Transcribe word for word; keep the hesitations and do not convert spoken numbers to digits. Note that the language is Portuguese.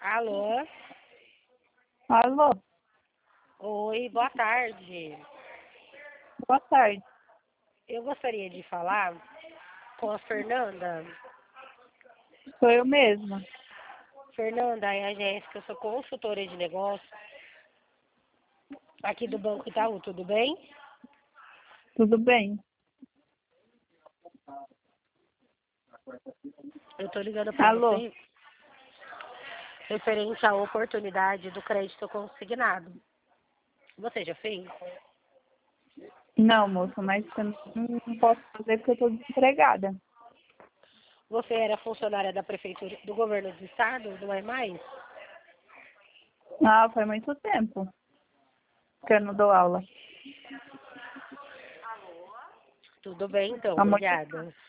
Alô? Alô, Oi, boa tarde. boa tarde. Eu gostaria de falar com a Fernanda. Sou eu mesma. Fernanda, é a Jéssica, eu sou consultora de negócios aqui do Banco Itaú, tudo bem? Tudo bem? Eu tô ligando para Alô? você referente à oportunidade do crédito consignado. Você já fez? Não, moça, mas eu não posso fazer porque eu estou desempregada. Você era funcionária da prefeitura do governo do estado, não é mais? Ah, faz muito tempo que eu não dou aula. Tudo bem então, Há muito obrigada.